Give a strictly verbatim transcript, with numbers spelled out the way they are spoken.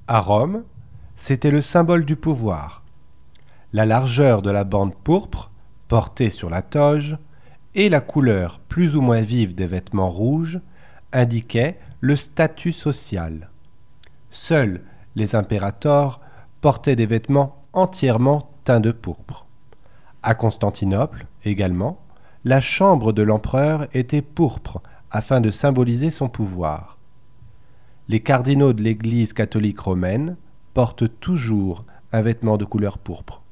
À Rome, c'était le symbole du pouvoir. La largeur de la bande pourpre, portée sur la toge, et la couleur plus ou moins vive des vêtements rouges indiquaient le statut social. Seuls les impérators portaient des vêtements entièrement teints de pourpre. À Constantinople, également, la chambre de l'empereur était pourpre afin de symboliser son pouvoir. Les cardinaux de l'Église catholique romaine portent toujours un vêtement de couleur pourpre.